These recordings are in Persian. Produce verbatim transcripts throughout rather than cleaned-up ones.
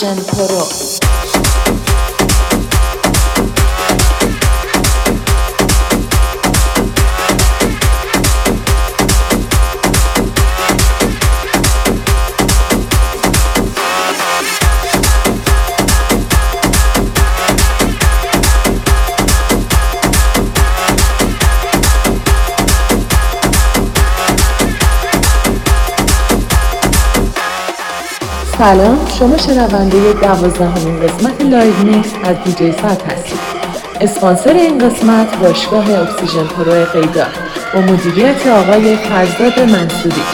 اکسیژن پرو. سلام، شما شنونده دوازدهمین قسمت لایو میکس از دیجی سات هستید. اسپانسر این قسمت باشگاه اکسیژن پرو قیدار با مدیریت آقای فرزاد منصوری.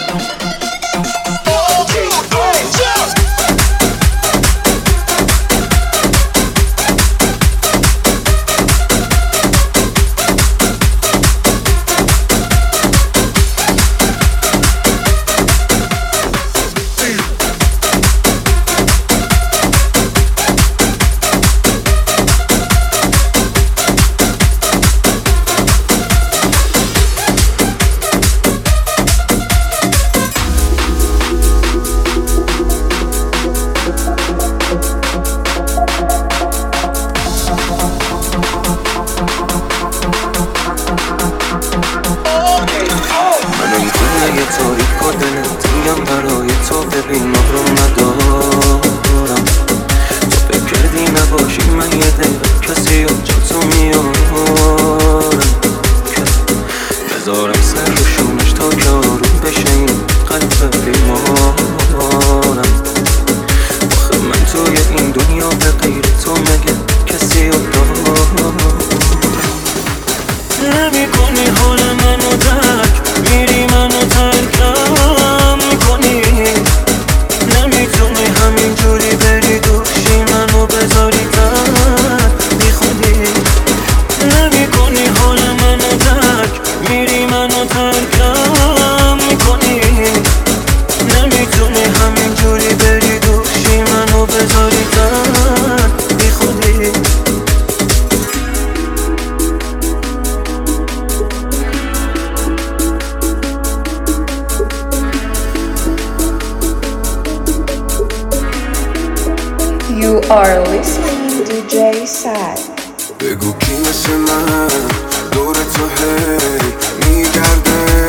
You are listening to دیجی سات. بگو کی مثل من دور تو هی میگرده،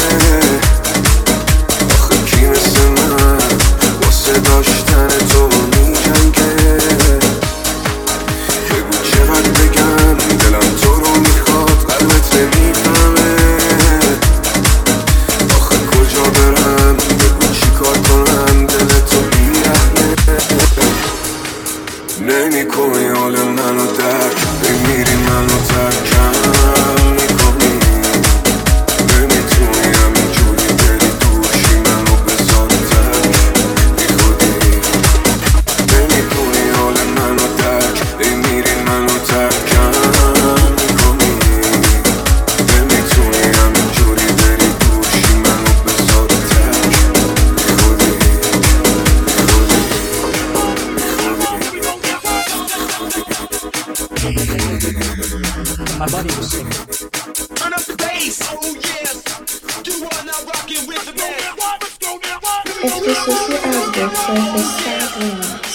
آخه کی مثل من واسه داشتن تو میجنگه. بگو چقدر بگم دلم تو رو میخواد قلبت نمیفهمه، آخه کجا برم بگو چی کار کنم دل تو بیرحمه. نمی کنی حال منو درک، بمیری منو ترکم میکنی، نمیتونی همینجوری بری دوشی منو بذار ترک میخودی. نمی کنی حال منو درک، بمیری منو ترکم میکنی، نمیتونی همینجوری بری دوشی منو بذار ترک میخودی. My body was singing. Turn up the bass. Oh yes. You are now rocking with the band. اختصاصی از گفتار سات ریمیکس.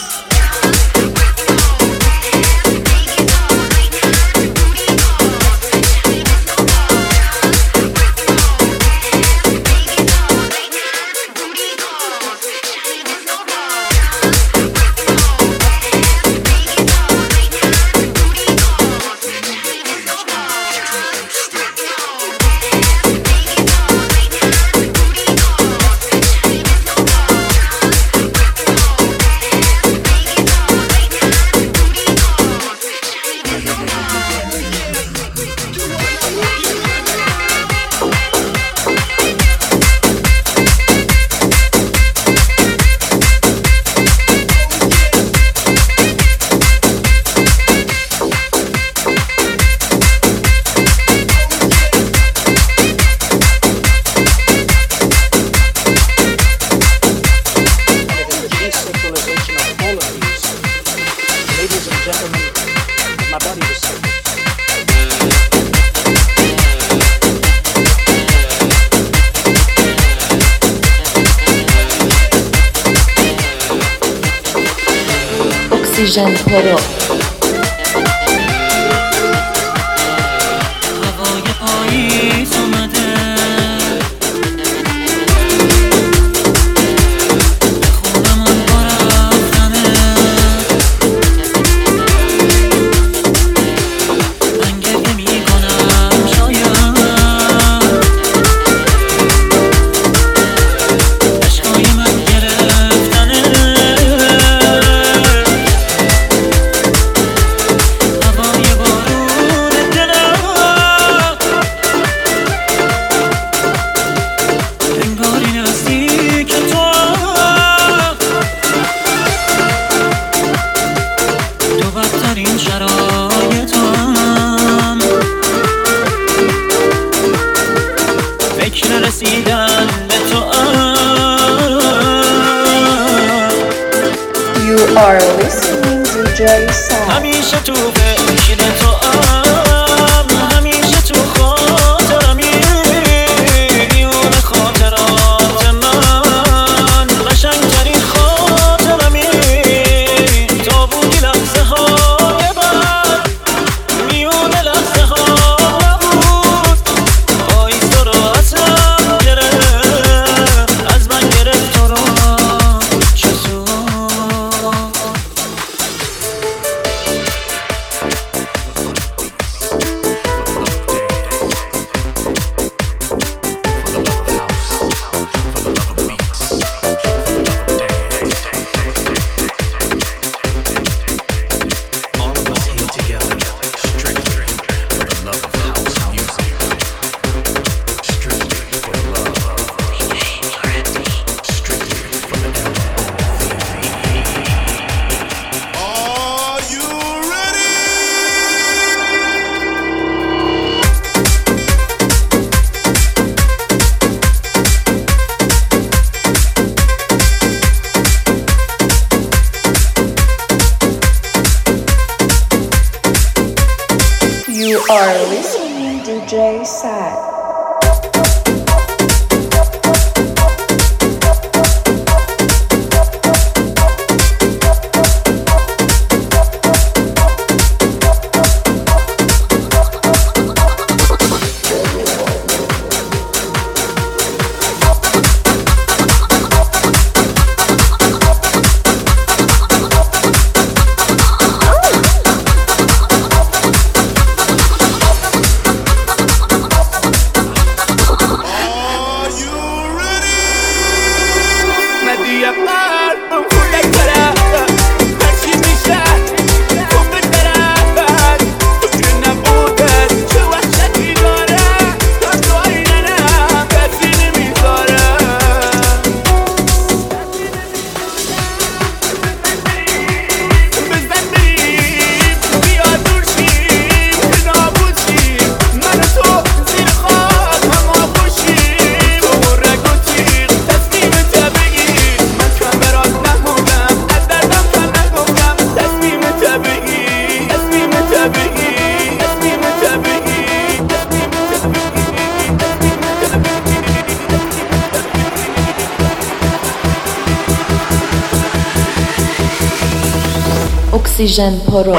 اکسیژن پرو. هوای پاییز اومده به خونمون با رفتنه، من گریه میکنم شاید عشقای من گرفتنه، هوای بارون دلم انگاری نزدیک تو، تو بدترین شرایطم، فکر رسیدن به تو You are listening to دی جی Sad. همیشه تو فکر تو ام، همیشه تو خاطرمی، میون خاطرات من قشنگترین خاطرمی، تا بودی لحظه های بد، میون لحظه ها نبود، آیست و راحتم گرفت، از من گرفت تو رو چطور. Are you ready? You are listening to دی جی Sad. Are you ready? ندی قلبم خودت برد هرچی میشه تو بترد، تو که نبودت چه وحشتی داره، تا تو ایننم کسی نمیذاره، بزن بریم بیا دور شیم که نابود شیم، من و تو زیر خاک هم آغوشیم، تو رگ و تیغ تصمیمت بگیر، من کم برات نموندم از دردم کم نگفتم، تصمیمت بگیر، تصمیمت بگیر، تصمیمت بگیر، اکسیژن پرو.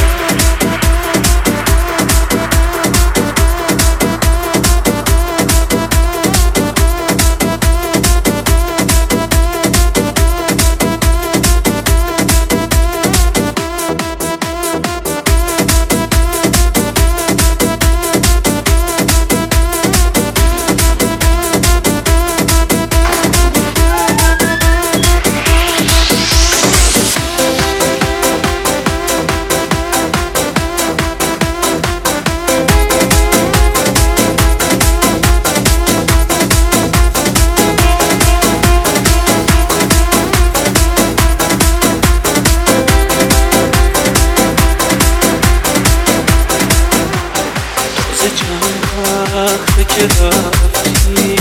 وقت که رفتی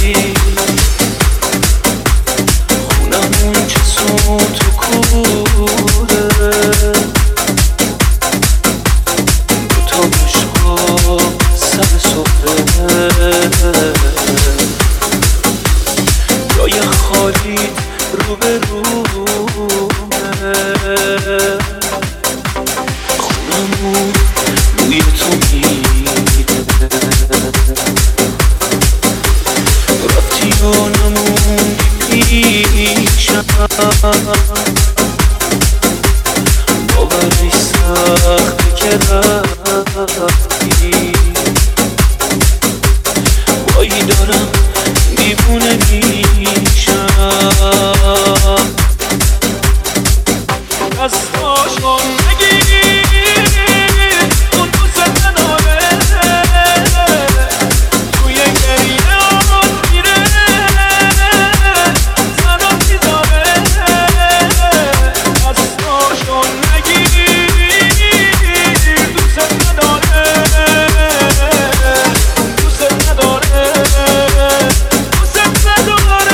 خونمون چه سوت و کوره، دوتا بشقا سر سفره، جای خالی رو به رومه، همون روی تو میده رفتی و نموندی پیشم باوری سخته که رفتی وایی دارم دیوونه میشم دستاشون نگیر اون دوست نداره توی گریه آن میره صدا میداره دستاشون نگیر دوست نداره دوست نداره دوست نداره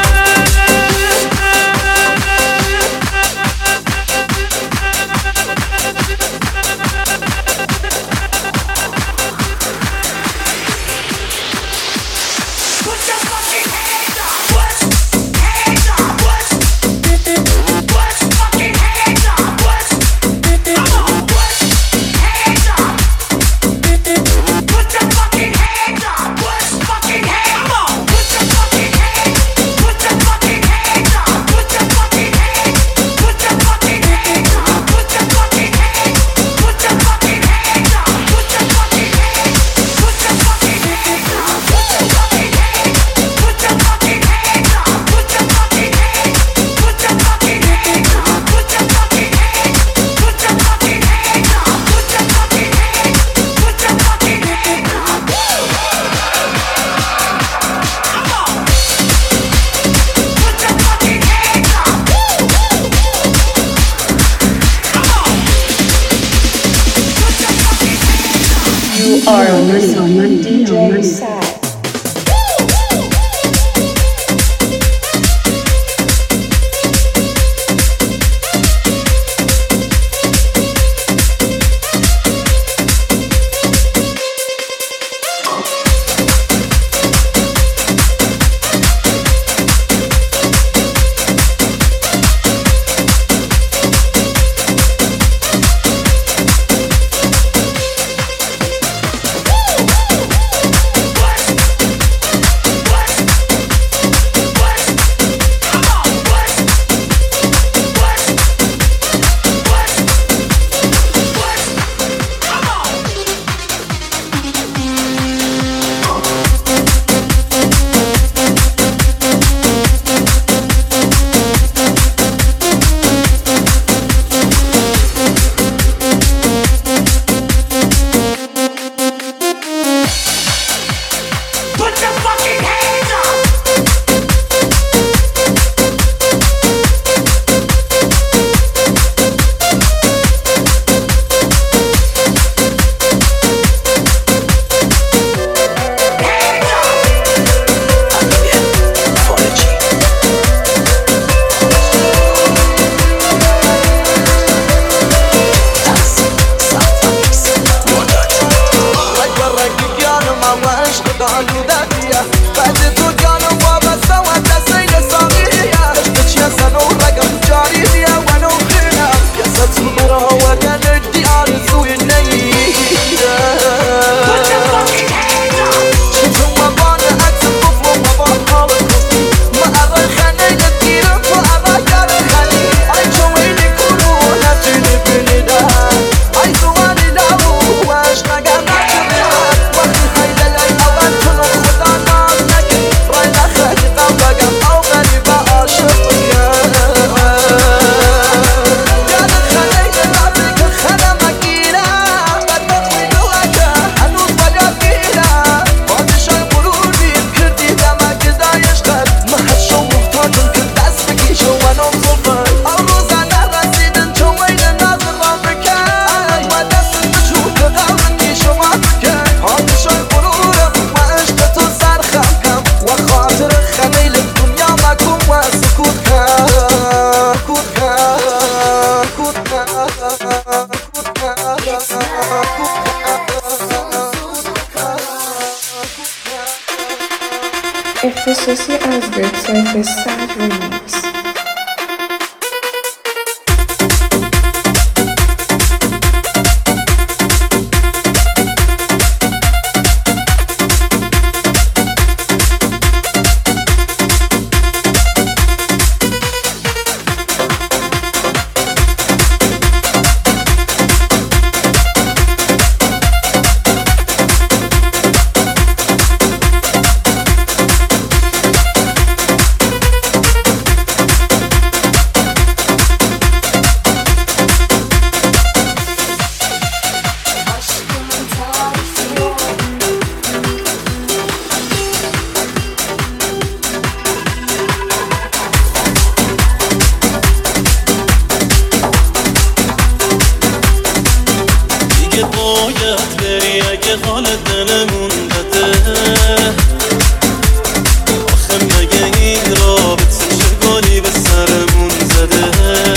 You are listening D J Sat. اختصاصی از وبسایت سد ریمیکس. که حال دلمون بده آخه مگه این رابطه چگالی به سرمون زده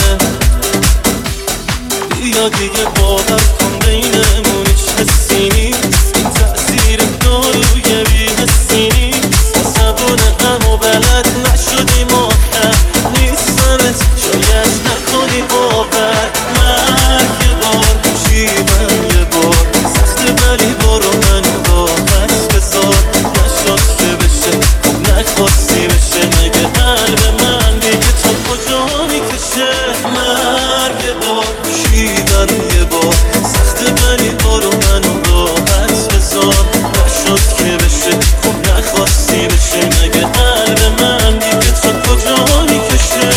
بیا دیگه باور کن بینمون هیچ حسی نیست این تأثیر داروی بی حسی نیست زبون هم و بلد نشدیم آخر نیستمت شاید نکنی باور مرگ یه بار شیبم یه بار سخته ولی برو منو راحت بذار نشد که بشه خب نخواستی بشه مگه قلب من دیگه تا کجا میکشه مرگ یه بار شیبم یه بار سخته ولی برو منو راحت بذار نشد که بشه خب نخواستی بشه مگه قلب من دیگه تا کجا میکشه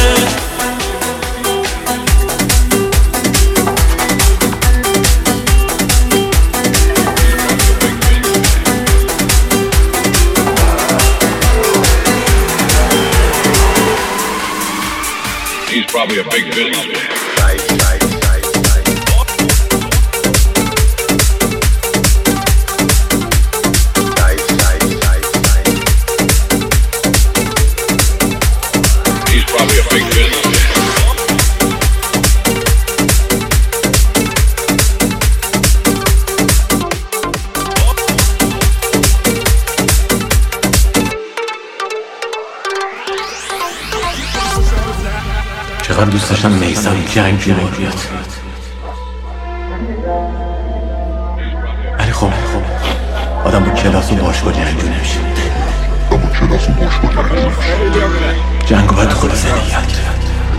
He's probably a big businessman. He's probably a big businessman. چقدر دوست داشتم میثم جنگ جوار بیاد ولی خب آدم با کلاس و باشگاه جنگجو نمیشه آدم با کلاس و باشگاه جنگجو نمیشه جنگ باید خود زندگی یاد گرفت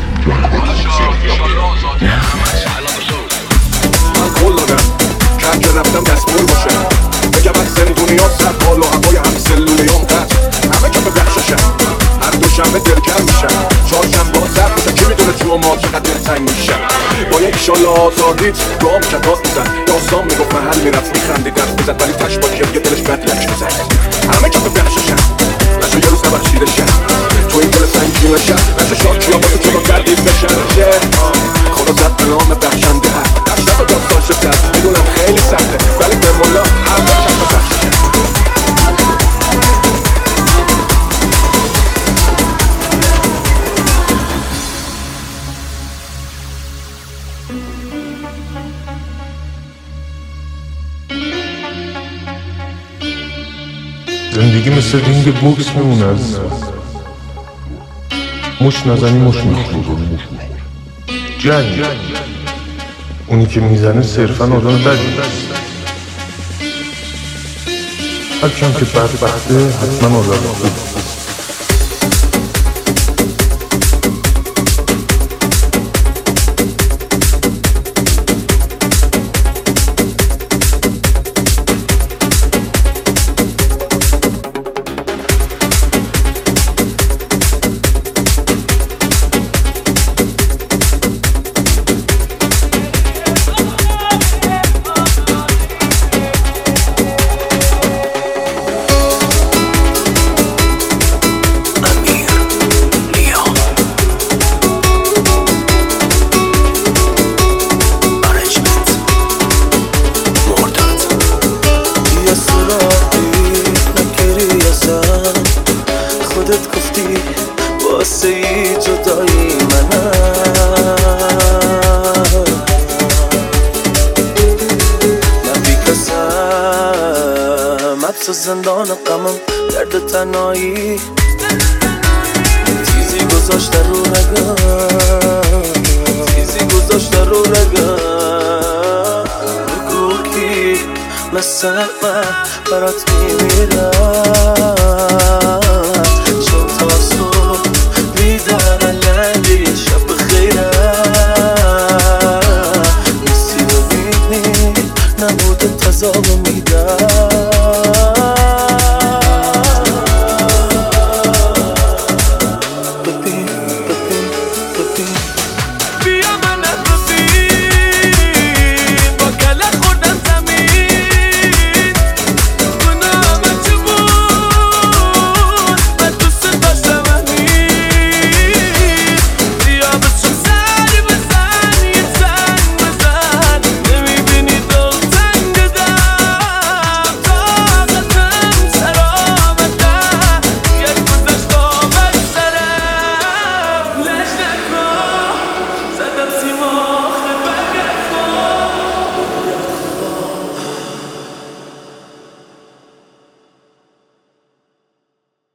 من قول دادم کم که رفتم دستمول باشه بگم از زندونیات سر حال و هوای هم سلولیام قطع همه کف بخششم هر دوشنبه دلکر میشم چهارشنبه ها سر میشم کی میدونه تو و ما چقدر دلتنگ میشم با یک ایشالله آزادیت دعام کتات میزد داستان میگفت محل میرفت میخندی دست میزد ولی تش با کیف یه دلش بد لک میزد همه کف بخششم نشو یه روز نبخشیدشم تو این دل سنگینشم نشو شاکیا با تو چرا کردید بشن خدا زد به نام بخشنده هست نشو داستان شد میدونم خیلی سخته ولی به مولا همه کف بخششم زندگی مثل رینگ بوکس میمونه از مش نزنی مش میخوره جنگ اونی که میزنه صرفا آدم بدی هر کم که بدبخته حتما آدم خوب زندان غمم درد تنهایی تیزی گذاشته رو رگم تیزی گذاشته رو رگم بگو کی مثل من برات میمیرم چون تا صبح بیدار لندی شب بخیرم نیستی ببینی نبوده تضابم